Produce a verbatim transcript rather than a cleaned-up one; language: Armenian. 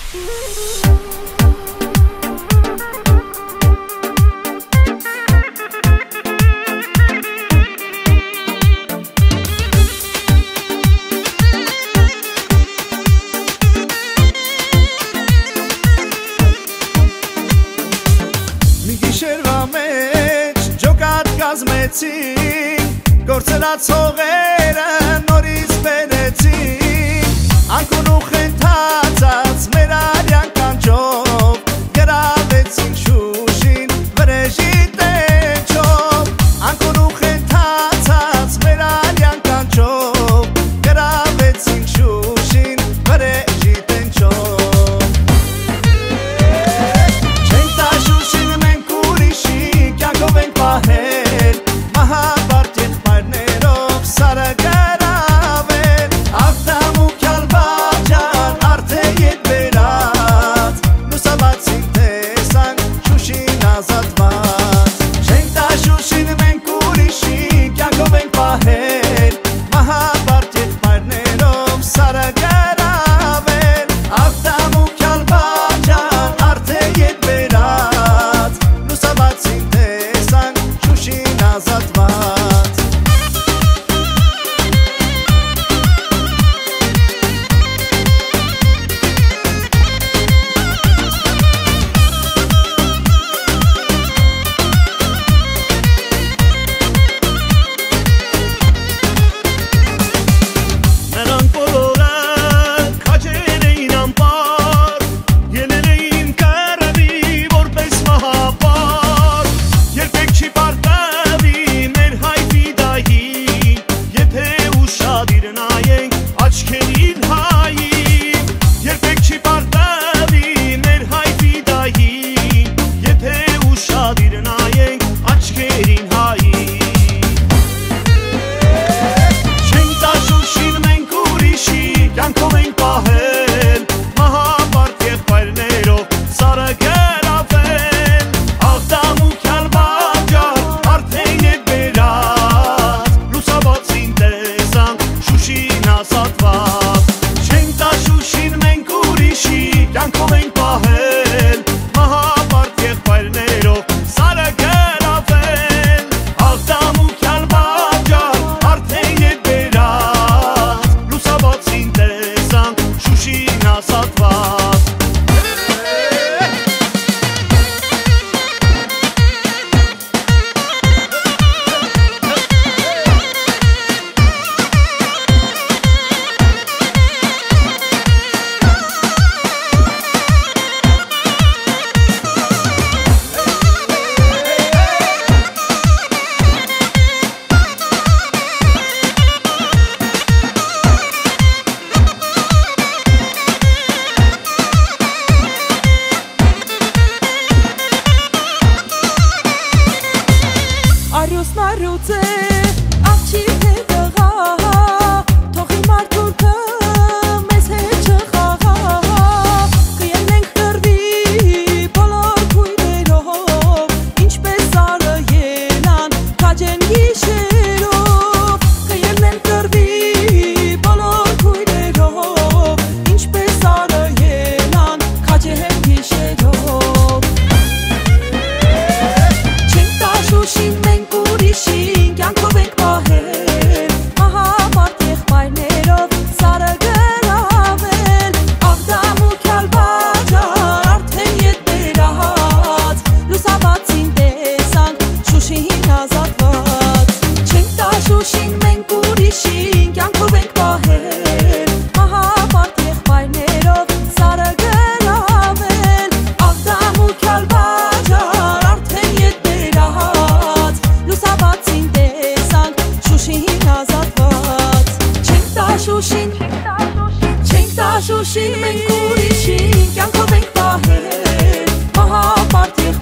Գործերած հողերը նորից բերեցին Անկուն ու խենթացած մեր արյան կանչով Գրավեցին Շուշին վրեժի տենչով Անկուն ու խենթացած մեր արյան կանչով Գրավեցին Շուշին վրեժի տենչով Չենք տա Շուշին մենք ուրիշի կյանքով ենք պահել Մահաբարդ եղբայրներով սարը գրավել Աղդամ ու քյալբաջան արդեն ետ բերած Լուսաբացին տեսանք Շուշին ազատված Չենք տա Շուշին մենք ուրիշի կյանքով ենք պահել Մահաբարդ եղբայրներով սարը գրավել Աղդամ ու քյալբաջան արդեն ետ բերած Լուսաբացին տեսանք Շուշին ազատված Շուշին մենք ուրիշին կյանքով ենք պահել Մահապարտ